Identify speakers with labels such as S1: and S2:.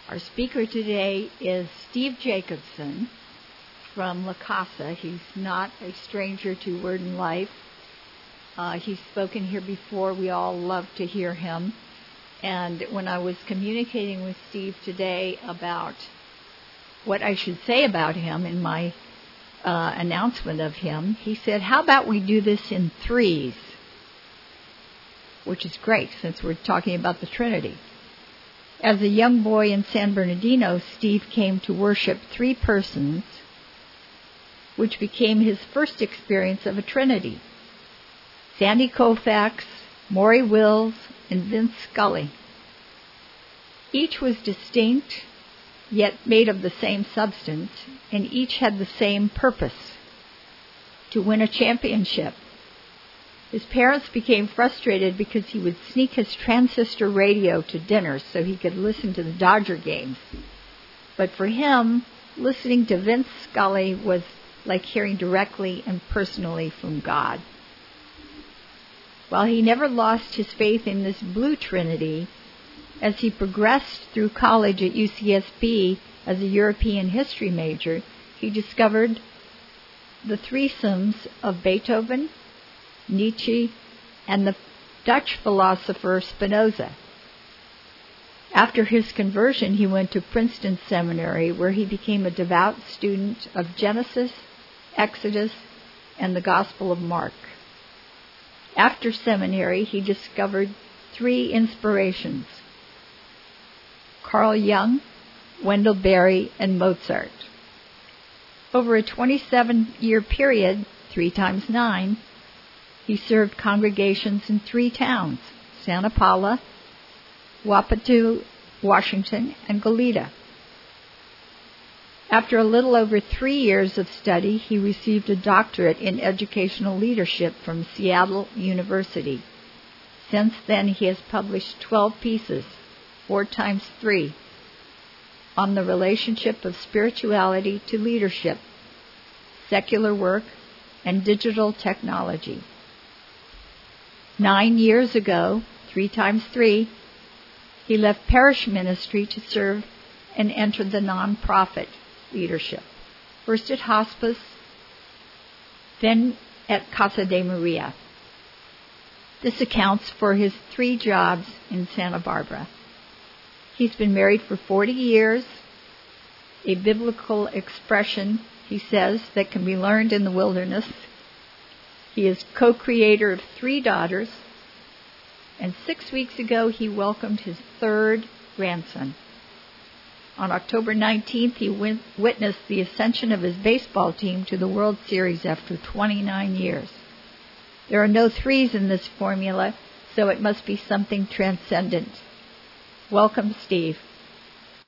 S1: Our speaker today is Steve Jacobson from La Casa. He's not a stranger to Word and Life. He's spoken here before. We all love to hear him. And when I was communicating with Steve today about what I should say about him in my announcement of him, he said, how about we do this in threes? Which is great, since we're talking about the Trinity. As a young boy in San Bernardino, Steve came to worship three persons, which became his first experience of a Trinity: Sandy Koufax, Maury Wills, and Vince Scully. Each was distinct, yet made of the same substance, and each had the same purpose: to win a championship. His parents became frustrated because he would sneak his transistor radio to dinner so he could listen to the Dodger games. But for him, listening to Vince Scully was like hearing directly and personally from God. While he never lost his faith in this blue Trinity, as he progressed through college at UCSB as a European history major, he discovered the threesomes of Beethoven, Nietzsche, and the Dutch philosopher Spinoza. After his conversion, he went to Princeton Seminary, where he became a devout student of Genesis, Exodus, and the Gospel of Mark. After seminary, he discovered three inspirations: Carl Jung, Wendell Berry, and Mozart. Over a 27-year period, 3 times 9, he served congregations in 3 towns: Santa Paula, Wapato, Washington, and Goleta. After a little over 3 years of study, he received a doctorate in educational leadership from Seattle University. Since then, he has published 12 pieces, 4 times 3, on the relationship of spirituality to leadership, secular work, and digital technology. 9 years ago, 3 times 3, he left parish ministry to serve and entered the nonprofit leadership, first at Hospice, then at Casa de Maria. This accounts for his 3 jobs in Santa Barbara. He's been married for 40 years, a biblical expression, he says, that can be learned in the wilderness. He is co-creator of 3 daughters, and 6 weeks ago he welcomed his 3rd grandson. On October 19th, he witnessed the ascension of his baseball team to the World Series after 29 years. There are no threes in this formula, so it must be something transcendent. Welcome, Steve.